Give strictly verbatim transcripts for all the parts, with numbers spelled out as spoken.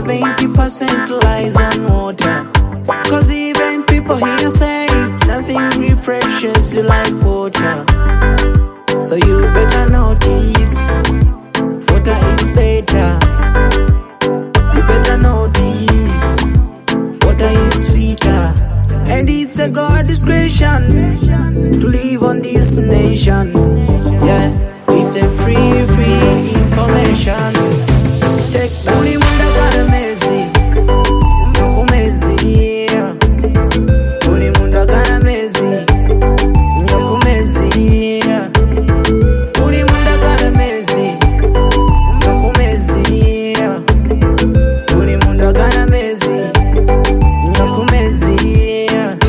seventy percent lies on water. Cause even people here say nothing refreshes you like water. So you better notice, water is better. You better notice, water is sweeter. And it's a God discretion to live on this nation. Yeah, it's a free, free information. Take that. Uli munda gana mezi, nyoko mezi. Uli munda gana mezi, nyoko mezi. Uli munda gana mezi, nyoko mezi. Uli munda gana mezi, nyoko mezi.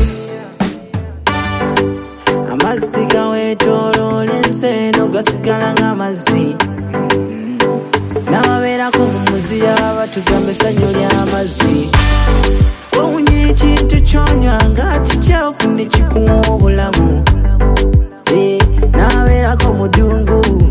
Amazika wetolo lenseno gasigala nga mazi. Nawabera ko mumuzira batugambe sanyo lya mazi. Wawunye ekintu kyonya nga kikyafu ne kikuwa obulamu. Eh, nawabera ko mudungu